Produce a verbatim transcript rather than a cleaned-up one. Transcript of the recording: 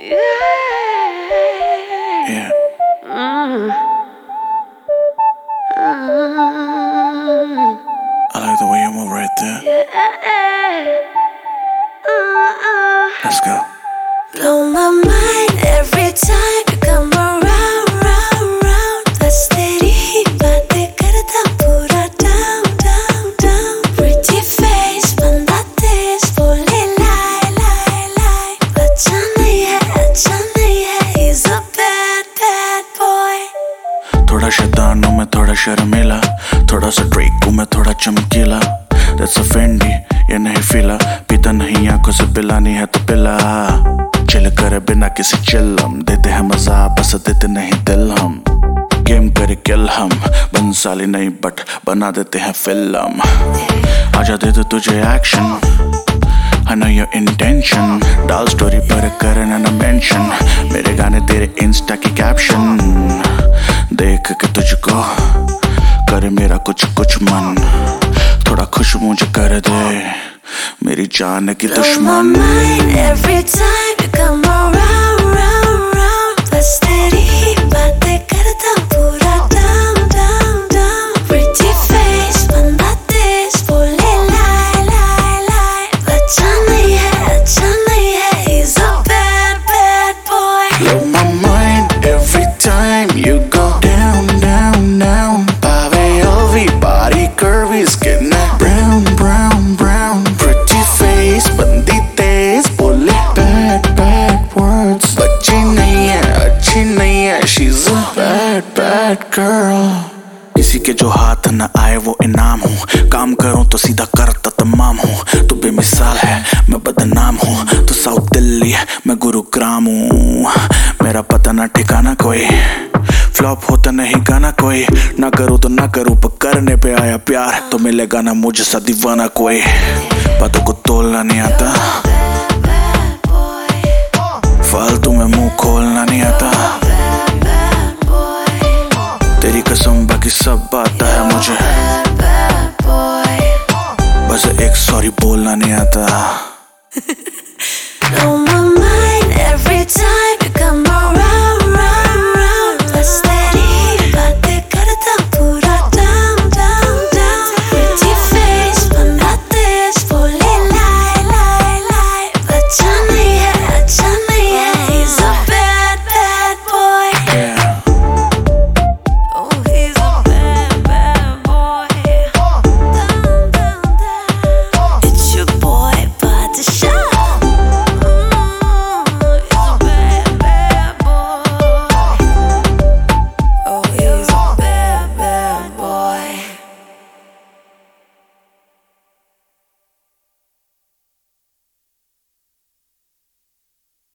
Yeah. Mm. Mm. I like the way you move right there. Let's go. Blow my mind every time you come around, round, round. बस तेरी ही बातें करता पूरा down, down, down. Pretty face बंदा तेज बोले lie, lie, lie. बच्चा नहीं है, अच्छा नहीं है. He's a bad, bad boy. थोड़ा शैतान हूँ मैं, थोड़ा शर्मीला, थोड़ा सा ड्रेक हूँ मैं, थोड़ा चमकीला. That's a Fendi, ये नहीं फीला. पीता नहीं आंखों से पिलानी है तो पिला. चिल करे बिना किसी चिल्लम, देते हैं मजा बस देते नहीं दिल हम. गेम करे किल हम, बंसाली नहीं बट बना देते हैं फिल्म. आजा दे दो तुझे action, I know your intention. डाल स्टोरी पर करना ना मेंशन, मेरे गाने तेरे इंस्टा की कैप्शन. देख के तुझको करे मेरा कुछ कुछ मन, थोड़ा खुश मुझे कर दे मेरी जान की दुश्मन. Every time you come around, round, round. बस तेरी ही बातें करता पूरा down, down, down. Pretty face बंदा तेज बोले lie, lie, lie. बच्चा नहीं है, अच्छा नहीं है. He's a bad, bad boy. Blow my mind every time you go down, down, down. Pave Ovi, body curvy, skin brown, brown, brown. Pretty face, बंदी तेज बोले bad, bad words. बच्ची नहीं है, अच्छी नहीं है. She's a bad, bad girl. किसी के जो हाथ न आए वो इनाम हूँ, काम करूँ तो सीधा करता तमाम हूँ. तू बेमिसाल है, मैं बदनाम हूँ. तू साउथ दिल्ली, मैं गुरुग्राम हूँ. मेरा पता ना ठिकाना कोई, फ्लॉप होता नहीं गाना कोई. ना करूँ तो ना करूँ पर करने पे आया प्यार, तो मिलेगा ना मुझे सा दीवाना कोई. बातों को तोलना नहीं आता, फालतू में मुंह खोलना नहीं आता. तेरी कसम बाकी सब आता है मुझे, बस एक सॉरी बोलना नहीं आता. Blow my mind every time.